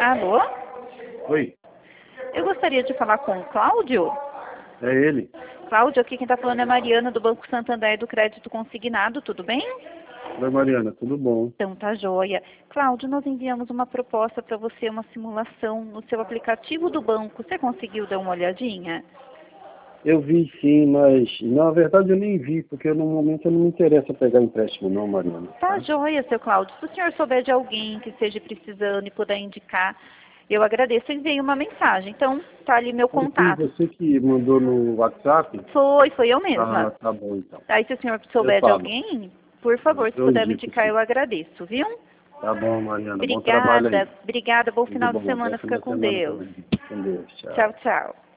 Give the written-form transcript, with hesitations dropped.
Alô? Oi, Eu gostaria de falar com o Cláudio. é ele. Cláudio, aqui quem está falando é Mariana, do Banco Santander do Crédito Consignado, tudo bem? Oi, Mariana, tudo bom? Então tá joia. Cláudio, nós enviamos uma proposta para você, uma simulação no seu aplicativo do banco. Você conseguiu dar uma olhadinha? Eu vi sim, mas na verdade eu nem vi, porque no momento eu não me interessa pegar empréstimo não, Mariana. Tá joia, seu Cláudio. Se o senhor souber de alguém que esteja precisando e puder indicar, eu agradeço. Eu enviei uma mensagem. Então, tá ali meu Foi contato. você que mandou no WhatsApp? Foi eu Ah, mesma. tá bom então. Aí, se o senhor Eu souber de falo. alguém, por favor, se Eu puder me indico indicar, sim. eu agradeço, viu? Tá bom, Mariana. Bom trabalho aí. Obrigada. Bom Tudo final de bom. Bom semana. Fica final de com semana Deus. também. Com Deus. Tchau. Tchau, tchau.